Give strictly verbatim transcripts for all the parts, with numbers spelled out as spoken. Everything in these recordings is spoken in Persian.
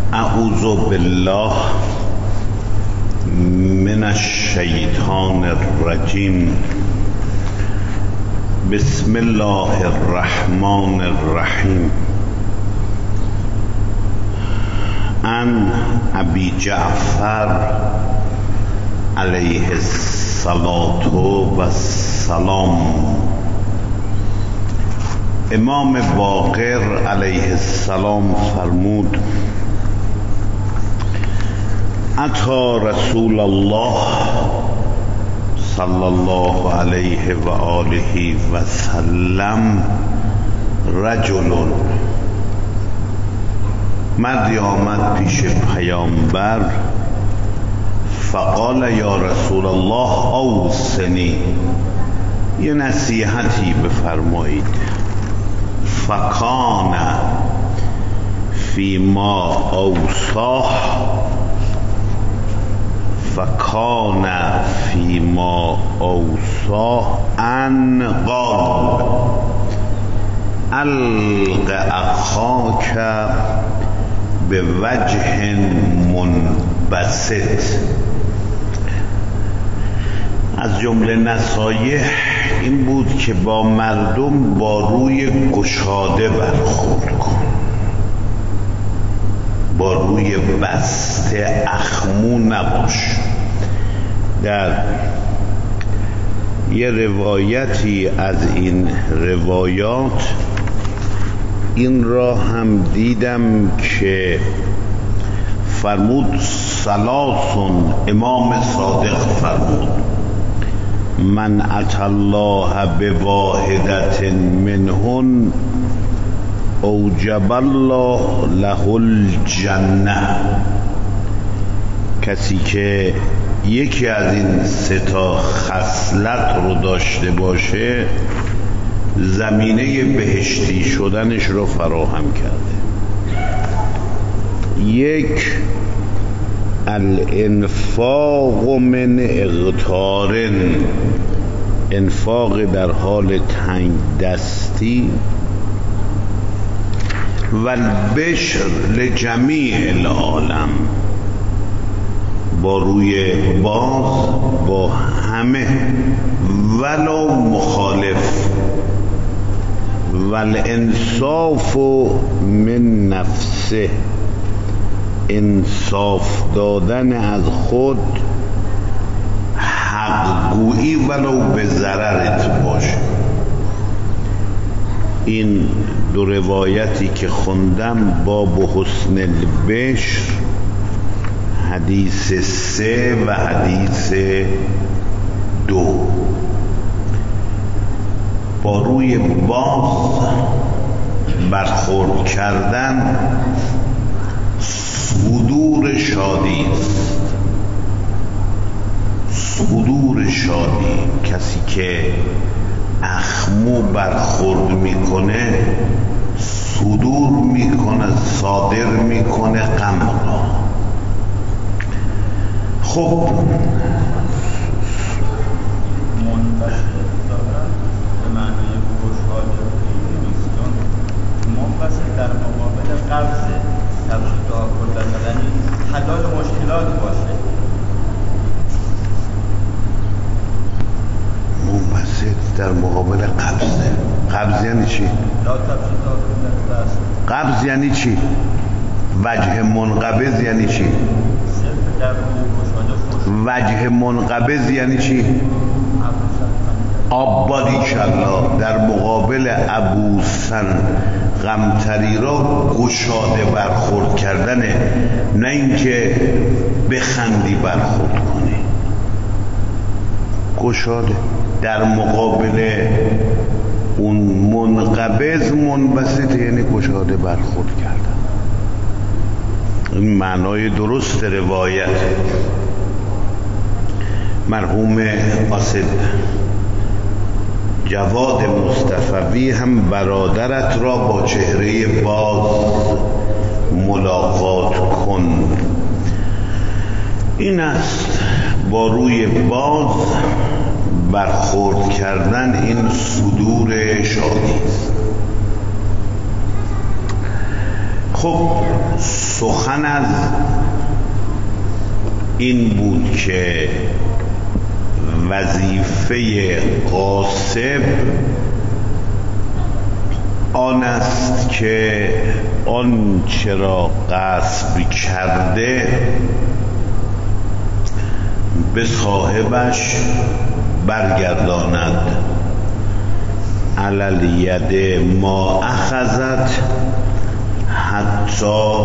اعوذ بالله من الشیطان الرجیم. بسم الله الرحمن الرحیم. عن ابی جعفر علیه الصلاة و السلام. امام باقر علیه السلام فرمود: اتی رسول الله صلی الله علیه و آله و سلم رجل. مردی آمد پیش پیامبر، فقال یا رسول الله اوصنی، یه نصیحتی بفرمایید. فکان فیما اوصاه فکان فیما اوصاه ان قال الق اخاک به وجه منبسط. از جمله نصایح این بود که با مردم با روی گشاده برخورد کن، با روی بسته اخمو نباش. در یه روایتی از این روایات این را هم دیدم که فرمود ثلاثون، امام صادق فرمود: من اتی الله بواحدة منهن اوجب الله له الجنه. کسی که یکی از این سه تا خصلت رو داشته باشه زمینه بهشتی شدنش رو فراهم کرده. یک، الانفاق من اغتار، انفاق در حال تنگ دستی. و البشر لجمیع العالم، با روی باز با همه ولو مخالف. و الانصاف من نفسه، انصاف دادن از خود، حق گویی ولو به ضررت باشه. این دو روایتی که خوندم باب حسن البشر، حدیث سه و حدیث دو. با روی باز برخورد کردن صدور شادی است. صدور شادی، کسی که اخمو برخورد میکنه صدور میکنه، صادر میکنه غم را. خب منبسط در مقابل قبض توسط دعا کردن، یعنی حلال مشکلات باشه. منبسط در مقابل قبض. قبض یعنی چی؟ قبض یعنی چی؟ وجه منقبض یعنی چی؟ وجه منقبض یعنی چی؟ آبادی انشالله در مقابل ابوسن غمتری را گشاده برخورد کردنه، نه اینکه بخندی برخورد کنی. گشاده در مقابل اون منقبض، منبسط یعنی گشاده برخورد کردن. این معنای درست روایت. مرحوم قاصد جواد مصطفوی هم برادرت را با چهره باز ملاقات کن. این است با روی باز برخورد کردن، این صدور شادی است. خب سخن از این بود که وظیفه غاصب آن است که آنچه را غصب کرده به صاحبش برگرداند. علی الید ما اخذت حتی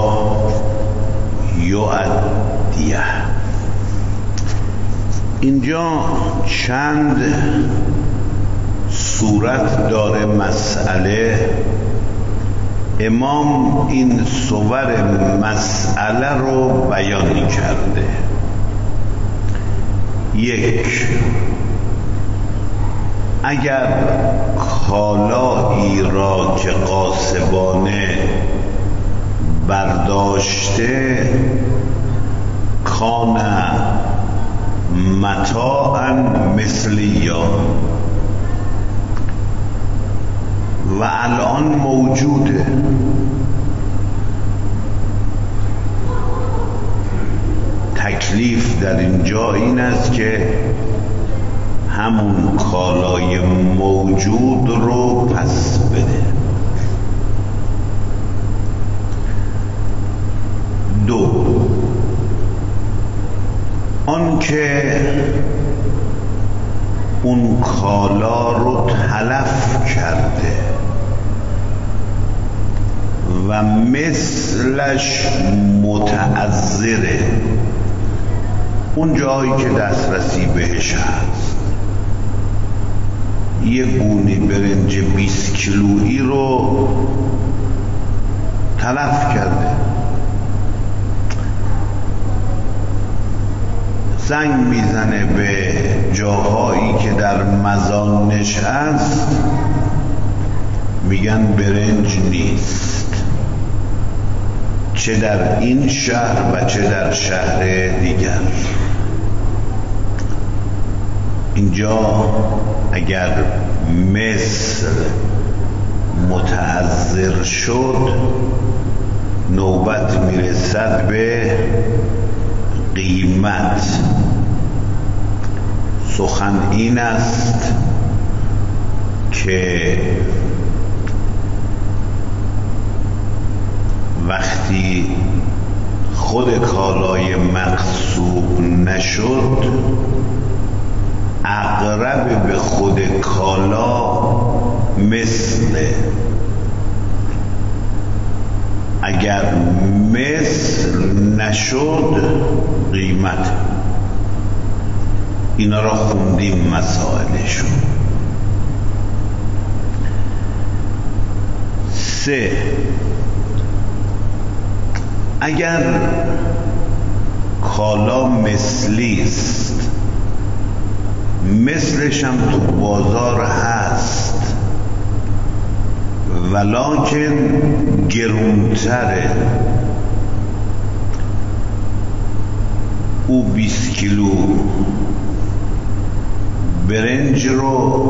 یؤدیه. اینجا چند صورت داره مسئله. امام این صور مسئله رو بیان کرده. یک، اگر کالایی را که غاصبانه برداشته کان متاعا مثلیا و الان موجوده، تکلیف در اینجا این است که همون کالای موجود رو پس بده. دو، آن که اون کالا رو تلف کرده و مثلش متعذره، اون جایی که دسترسی بهش هست، یه گونی برنج بیست کیلویی رو تلف کرده، زنگ میزنه به جاهایی که در مزانش هست، میگن برنج نیست، چه در این شهر و چه در شهر دیگر. اینجا اگر مثل متعذر شد نوبت میرسد به قیمت. سخن این است که وقتی خود کالای مغصوب نشد، اقرب به خود کالا مثله. اگر مثل نشد قیمت. اینا را خوندیم مسائلشون. سه، اگر کالا مثلی است، مثلش هم تو بازار هست ولکن گرونتره، او بیست کیلو برنج رو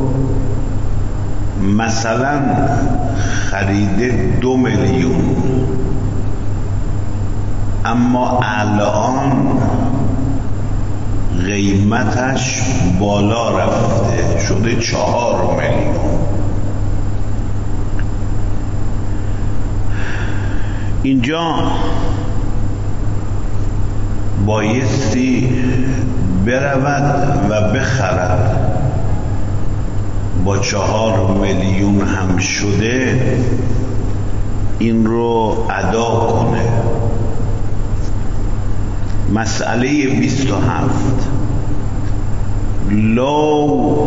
مثلا خریده دو میلیون، اما الان قیمتش بالا رفته شده چهار میلیون. اینجا بایستی برود و بخرد، با چهار میلیون هم شده این رو ادا کنه. مسئله بیست و هفت، لو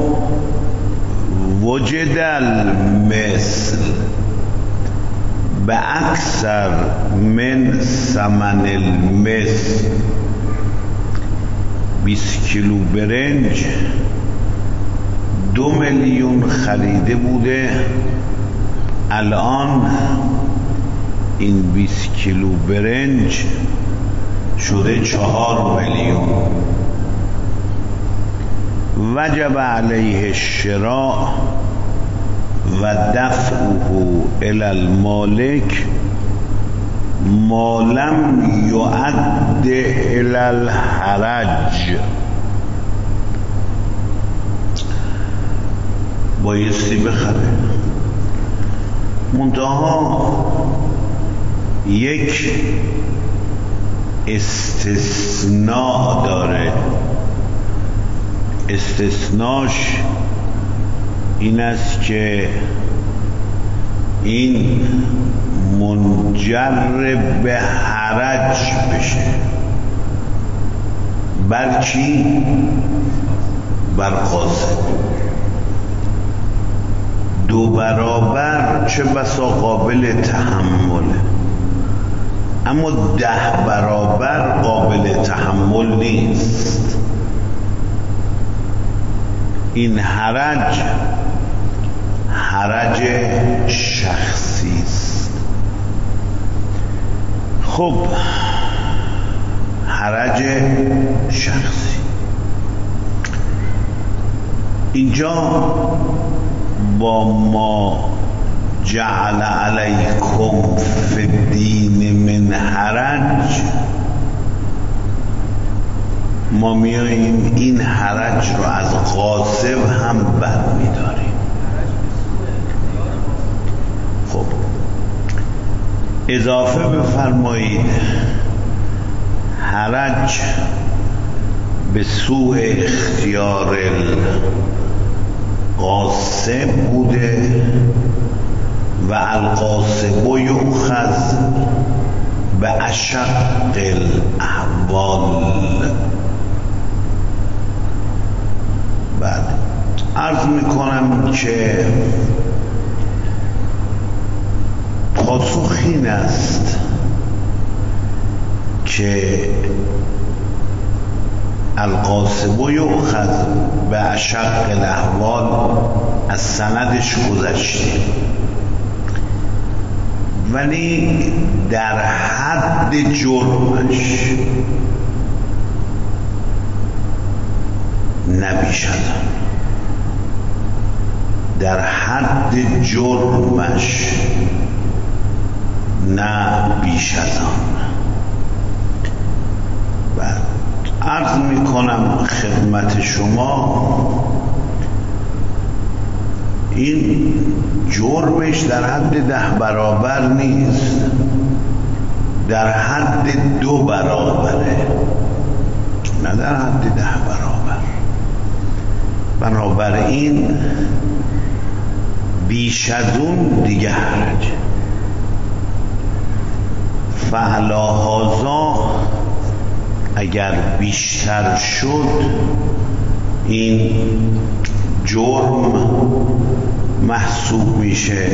وجد المثل به اکثر من ثمن المثل، بیست کیلو برنج دو میلیون خریده بوده، الان این بیست کیلو برنج شده چهار میلیون. وجب علیه الشراء و دفعه الی المالک ما لم یعد الی الحرج، بایستی بخره. منتها یک استثناء داره. استثناش این است که این منجر به حرج بشه. بر کی؟ بر قاصد. دو برابر چه بسا قابل تحمله، اما ده برابر قابل تحمل نیست. این حرج حرج شخصی است. خب حرج شخصی اینجا با ما جعل علیکم فی الدین من حرج، ما میاییم این حرج رو از غاصب هم برمیداریم. خب اضافه بفرمایید حرج به سوء اختیار القاصب بوده و القاصب یؤخذ به اشق الاحوال. بعد عرض میکنم که پاسخ این است که القاصب یؤخذ به اشق الاحوال از سندش گذشتیم، ولی در حد جرمش نبیش از آن، در حد جرمش نه بیش از آن. بعد عرض میکنم خدمت شما این جرمش در حد ده برابر نیست، در حد دو برابره، نه در حد ده برابر. بنابراین بیش از اون دیگه حرج. فعلا هازا اگر بیشتر شد این جرم محسوب میشه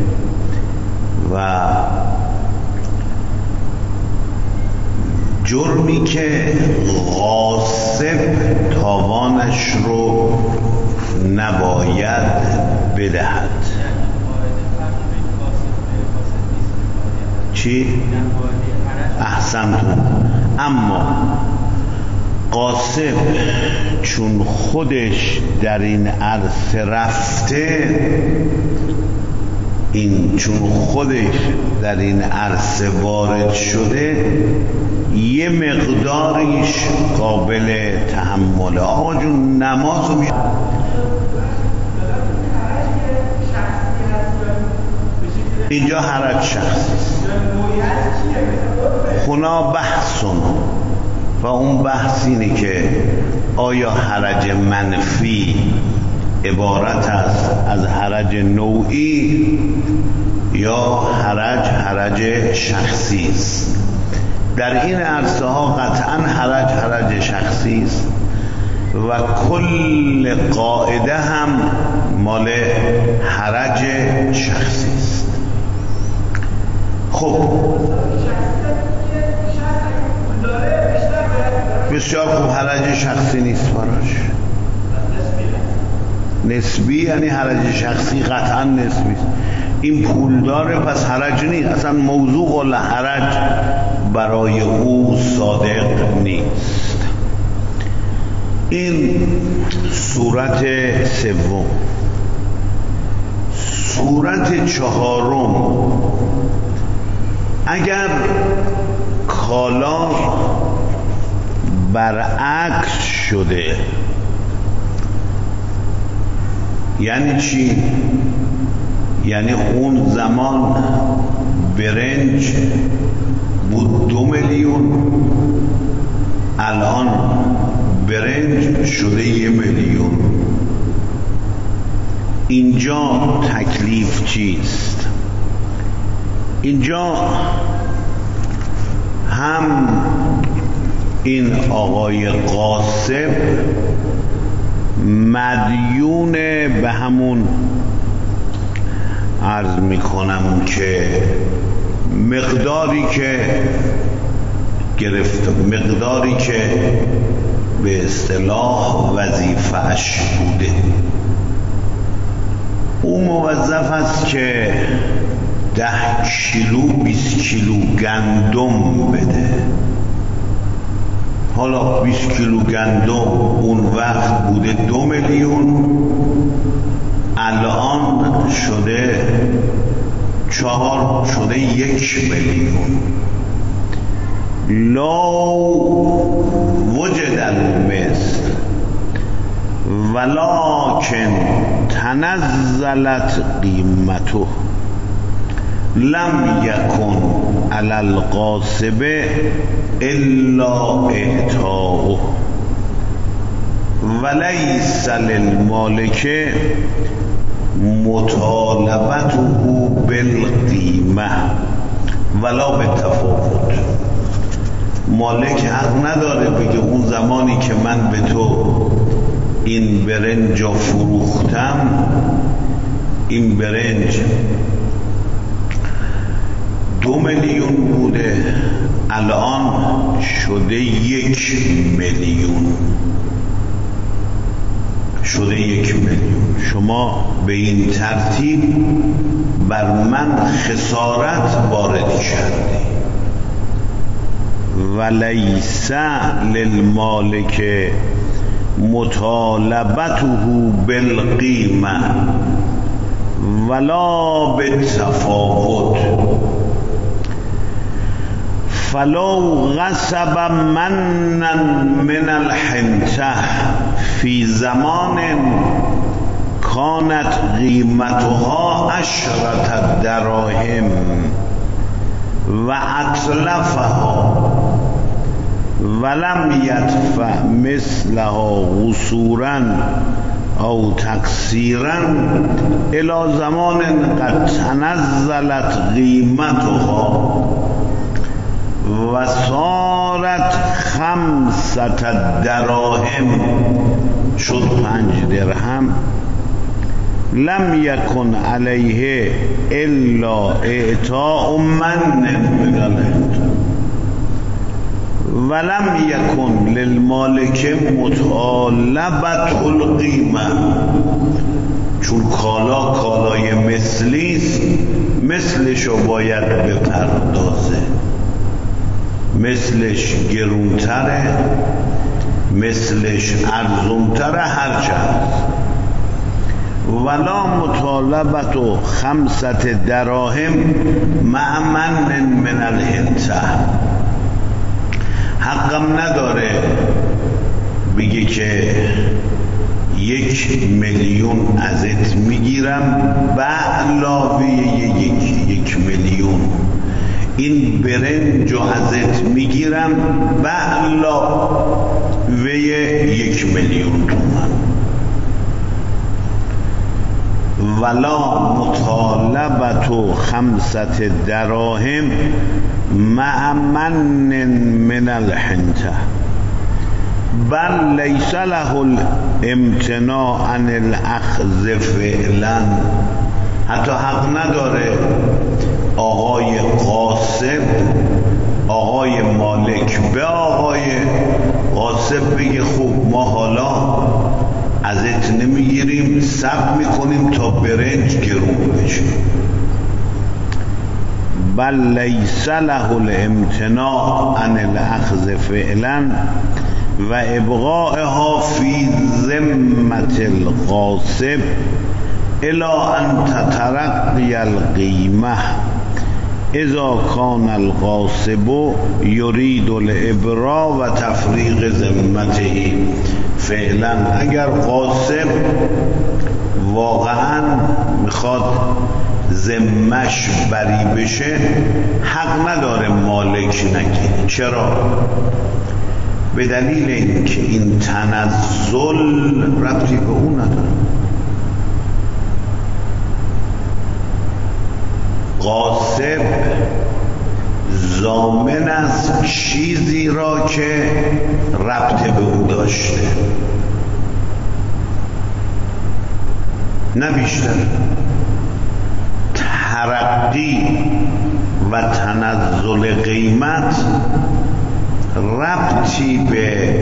و جرمی که غاصب تاوانش رو نباید بدهد. چی؟ احسنتون. اما قاصب چون خودش در این عرصه رفته، این چون خودش در این عرصه وارد شده، یه مقداریش قابل تحمله. آقا جون نمازو می اینجا حرج شخصی خنا بحثون و اون بحث اینه که آیا حرج منفی عبارت است از حرج نوعی یا حرج حرج شخصی است. در این عرصه ها قطعا حرج حرج شخصی است و کل قاعده هم مال حرج شخصی است. خب بسیار خوب، حرج شخصی نیست براش، نسبی، یعنی حرج شخصی قطعا نسبی است. این پول داره پس حرج نیست، اصلا موضوع قول حرج برای او صادق نیست. این صورت سوم. صورت چهارم اگر کالا برعکس شده یعنی چی؟ یعنی اون زمان برنج بود دو میلیون، الان برنج شده یه میلیون. اینجا تکلیف چیست؟ اینجا هم این آقای قاسم مدیون به همون عرض میکنم که مقداری که گرفت، مقداری که به اصطلاح وظیفه‌اش بوده. او موظف است که ده کیلو بیست کیلو گندم بده. حالا بیست کیلو گندم اون وقت بوده دو میلیون، الان شده چهار، شده یک میلیون. لا وجد المثل ولكن تنزلت قیمته لم یکن علی القاسب الا اعطاؤه ولیس للمالک مطالبته بالقیمه ولا بالتفاوت. مالک حق نداره بگه اون زمانی که من به تو این برنج رو فروختم، این برنج دو میلیون بوده، الان شده یک میلیون، شده یک میلیون. شما به این ترتیب بر من خسارت وارد کردی. ولیس للمالک مطالبته بالقیمه ولا بالتفاوت فلو غصب منا من الحنطه فی زمان كانت قیمتها عشرة دراهم و اتلفها ولم یدفع مثلها قصورا او تقصیرا الى زمان قد تنزلت قیمتها و صارت خمسة دراهم، شد پنج درهم، لم یکن علیه الا اعطاء من من الحنطه ولم یکن للمالک مطالبة القیمه. چون کالا کالای مثلیست، مثلشو باید بپردازه، مثلش گرونتره، مثلش ارزونتره، هر چند ولا مطالبت و خمسة دراهم مع من من الحنطه. حقم نداره بگه که یک میلیون ازت میگیرم به علاوه یک یک میلیون این برنج ازت میگیرم به علاوه یک میلیون تومان. ولا مطالبت خمسة دراهم مع من من الحنطه بل لیس له الامتناع عن الاخذ فعلا. حتی حق نداره آقای قاسم، آقای مالک به آقای قاسم بگه خوب ما حالا ازت نمیگیریم، صبر میکنیم تا برنج گرون بشه. بل لیس له الامتناع عن الاخذ فعلا و ابقائها فی ذمة القاسم الى ان تترقی القیمه اذا کان الغاصب یرید الابرا و تفریق ذمته. فعلا اگر غاصب واقعا میخواد ذمش بری بشه، حق نداره مالک نگیره. چرا؟ به دلیل اینکه این تنزل ربطی به اون نداره. غاصب ضامن است چیزی را که ربط به او داشته، نه بیشتر. ترقی و تنزل قیمت ربطی به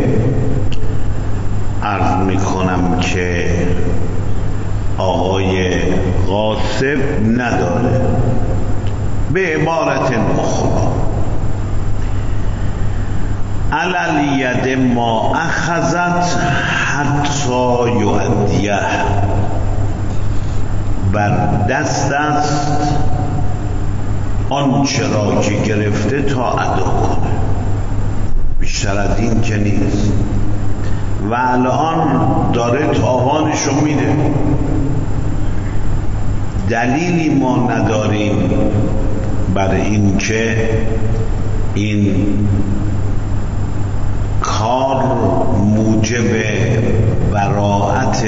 عرض میکنم که آقای غاصب نداره. به عبارت اخرى علی ید ما اخذت حتی یؤدیه، بر دست است آنچه را که گرفته تا ادا کنه، بیشتر از این که نیست. و الان داره تاوانشو میده. دلیلی ما نداریم بر این که این کار موجب براءت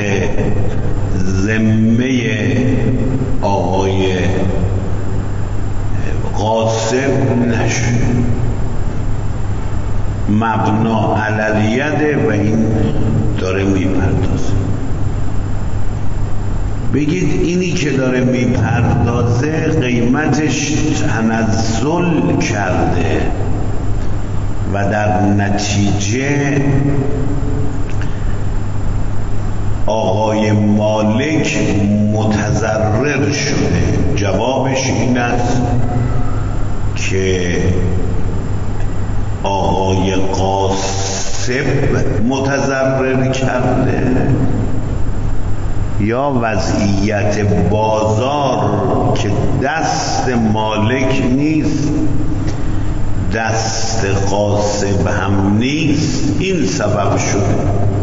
ذمه آقای غاصب نشه. مبنا علیه و این داره میپردازه. بگید اینی که داره میپردازه قیمتش تنزل کرده و در نتیجه آقای مالک متضرر شده. جوابش این است که آقای غاصب متضرر کرده یا وضعیت بازار که دست مالک نیست، دست غاصب هم نیست، این سبب شده.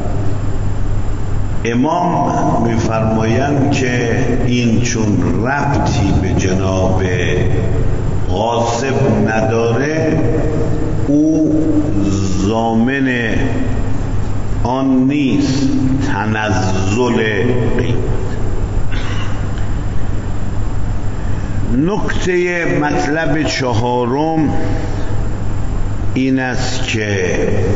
امام میفرمایند که این چون ربطی به جناب غاصب نداره، او ضامن آن نیست تنزل قیمت. نکته مطلب چهارم این است که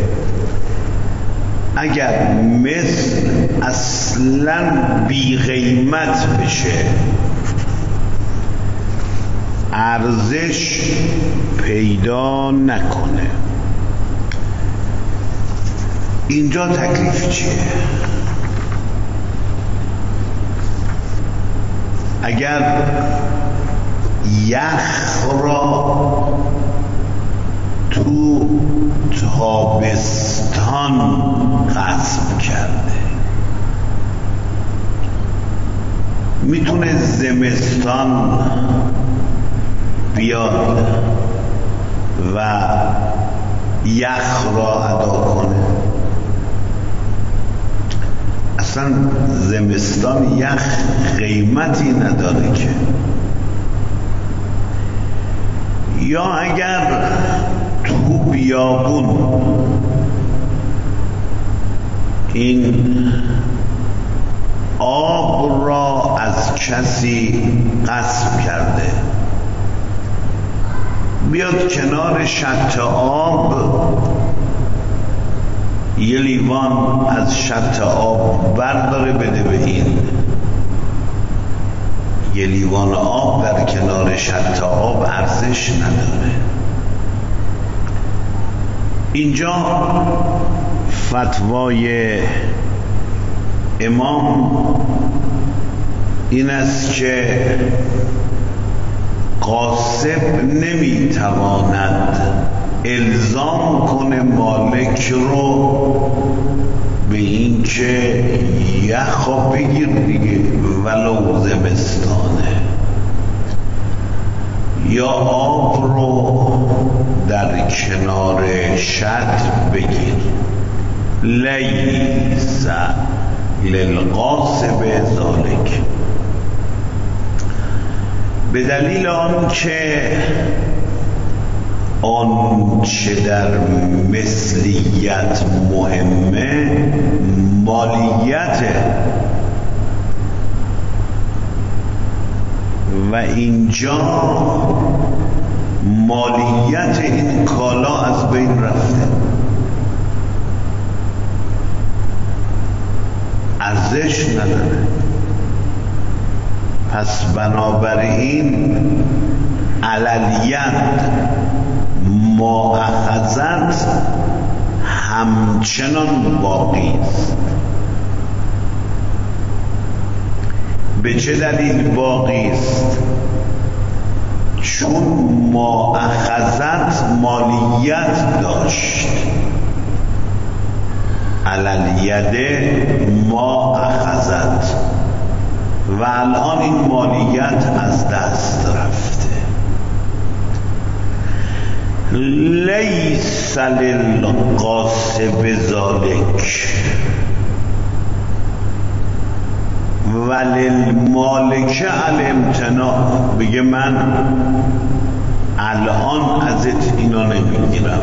اگر مثل اصلا بی قیمت بشه، ارزش پیدا نکنه، اینجا تکلیف چیه؟ اگر یخ را تو تابستان غصب کرده، میتونه زمستان بیاد و یخ را ادا کنه؟ اصلا زمستان یخ قیمتی نداره که. یا اگر تو بیابون این آب را از کسی غصب کرده، بیاد کنار شط آب یه لیوان از شط آب برداره بده به این، یه لیوان آب در کنار شط آب ارزش نداره. اینجا فتوای امام این است که غاصب نمیتواند الزام کنه مالک رو به این که یخو بگیر دیگه ولو زمستانه، یا آب رو در کنار شط بگیر. لیس للغاصب ذالک، به دلیل آن که آن چه در مثلیت مهمه مالیته و اینجا مالیت این کالا از بین رفته، ارزش نداره. پس بنابراین علالید ما اخذت همچنان باقی است. به چه دلیل باقی است؟ چون ما اخذت مالیت داشت، علالیده ما اخذت، و الان این مالیت از دست رفته. لیس للغاصب ذالک وللمالک الامتناع، بگه من الان ازت اینا نمیگیرم،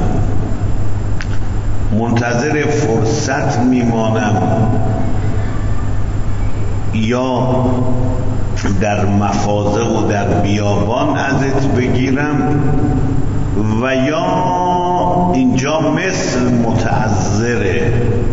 منتظر فرصت میمانم یا در مفازه و در بیابان ازت بگیرم، و یا اینجا مثل متعذره،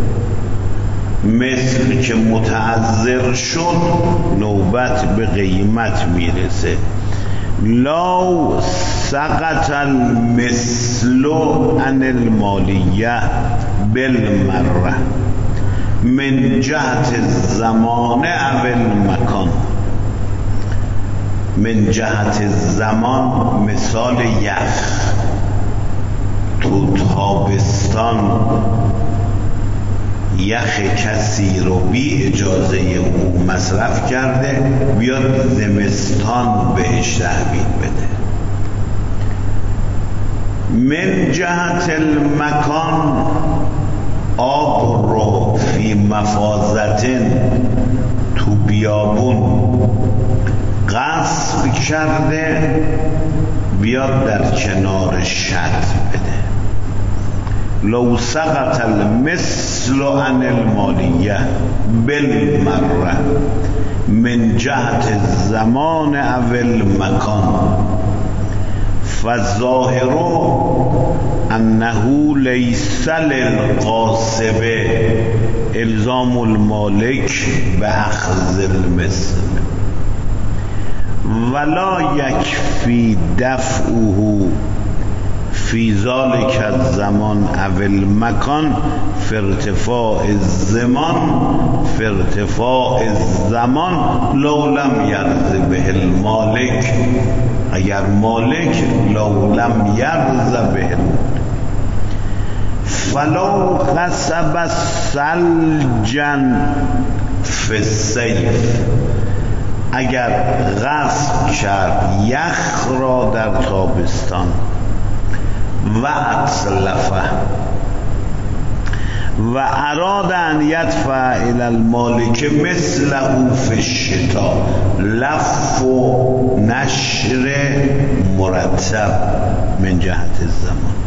مثل که متعذر شد نوبت به قیمت میرسه. لو سقط المثل عن المالیه بالمره من جهت الزمان او المکان. من جهت زمان مثال یخ، تو تابستان یخ کسی رو بی اجازه او مصرف کرده، بیاد زمستان بهش تحویل بده. من جهت المکان آب رو فی مفازتن تو بیابون غصب کرده، بیاد در کنار شط بده. لو سقط المثل عن المالیه بالمره من جهت الزمان او المکان فالظاهر انه لیس للغاصب الزام المالک باخذ المثل ولا یکفی دفعه فی ذالک الزمان او المکان فی ارتفاع الزمان فی ارتفاع الزمان لو لم یرض به المالک، اگر مالک لو لم یرض به فلو غصب سلجا فی الصیف، اگر غصب کرد یخ را در تابستان و اتلفه و اراد ان یدفع الی المالک مثله فی الشتاء، لف و نشر مرتب من جهت الزمان،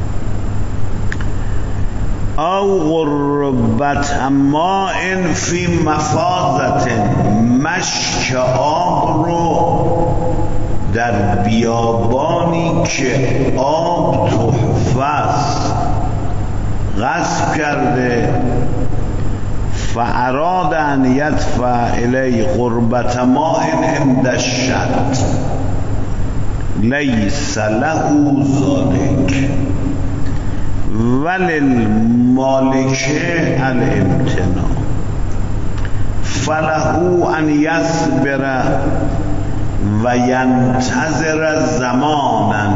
او غربت ماء فی مفازت، مشک آب رو در بیابانی که آب تحفه است غصب کرده، فاراد ان یدفع الی غربت ماء عند الشط لیس له ذلک وللمالک الامتناع فله ان یصبر و ینتظر زمانا،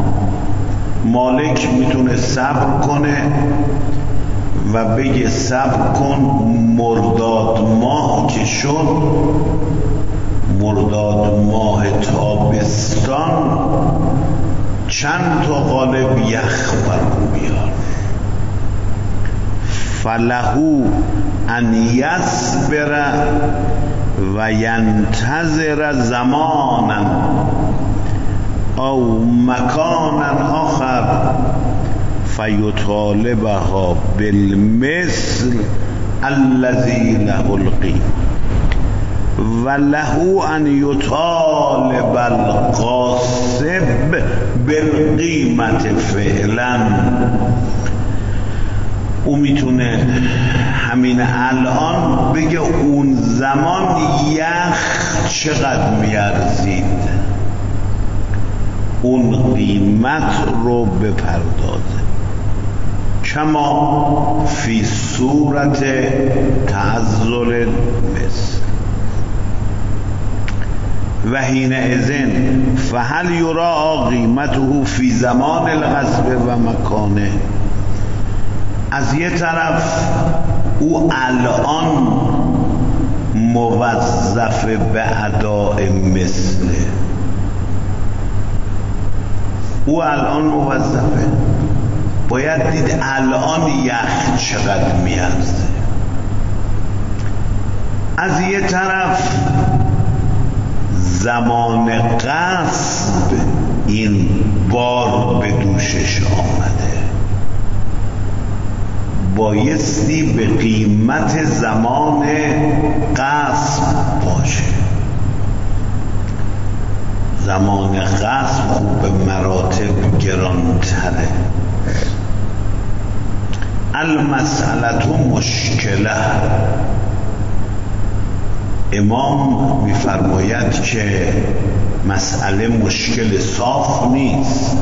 مالک میتونه صبر کنه و بگه صبر کن، مرداد ماه که شد مرداد ماه تابستان چند تا قالب یخ برام بیار. فلهو ان یصبر و ینتظر زمانا او مکانا آخر فیطالبها بالمثل الذی له القیم و له ان یطالب القاسب بالقیمت فعلا. او میتونه همین الان بگه اون زمان یخ چقدر میارزید، اون قیمت رو بپردازه. کما فی صورت تعذر مثل و حین اذن فهل یرا قیمته فی زمان الغصب و مکانه. از یه طرف او الان موظف به اداء مثله، او الان موظفه، باید دید الان یخ چقدر میارزه. از یه طرف زمان غصب این بار به دوشش آمده، بایستی به قیمت زمان غصب باشه. زمان غصب خوب به مراتب گرانتره. المسئله مشکله. امام میفرماید که مسئله مشکل صاف نیست.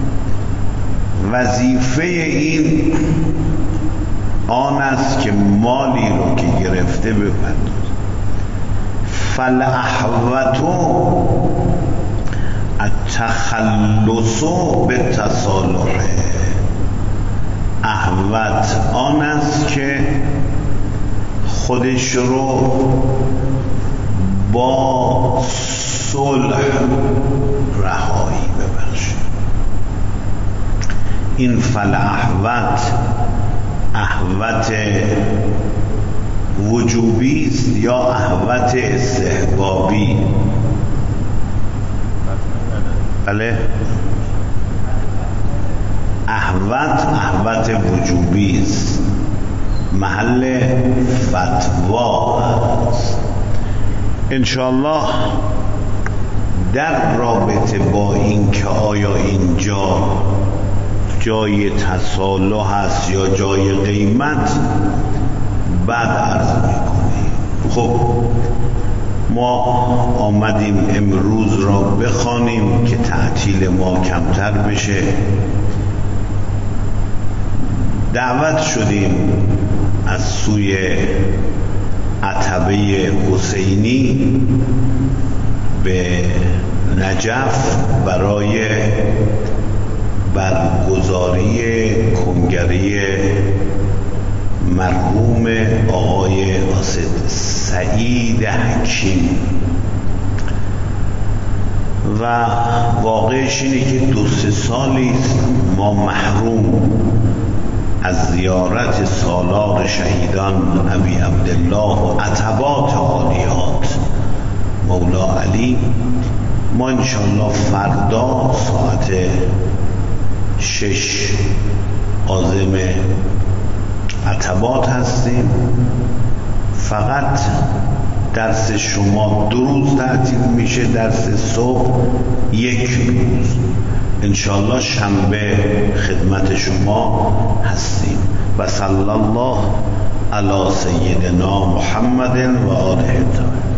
وظیفه این آن است که مالی رو که گرفته بپردازه. فالاحوط التخلص بالتصالح. احوط آن است که خودش رو با صلح رهایی ببخشه. این فالاحوط احوط وجوبی است یا احوط استحبابی؟ بله، احوط احوط وجوبی است، محل فتوا است. انشاءالله در رابطه با این که آیا اینجا جای تصالح هست یا جای قیمت بعد عرض میکنیم. خب ما آمدیم امروز را بخوانیم که تعطیل ما کمتر بشه. دعوت شدیم از سوی عتبه حسینی به نجف برای برگزاری کنگره مرحوم آقای اسد سعید حکیم و واقعش اینه که دو سه سالی ما محروم از زیارت سالار شهیدان ابی عبدالله و عتبات عالیات مولا علی. ما انشاءالله فردا ساعت شش عازم عتبات هستیم. فقط درس شما دو روز تعطیل میشه، درس صبح یک روز. انشاءالله شنبه خدمت شما هستیم. و صلی الله علی سیدنا محمد و آله الطاهرین.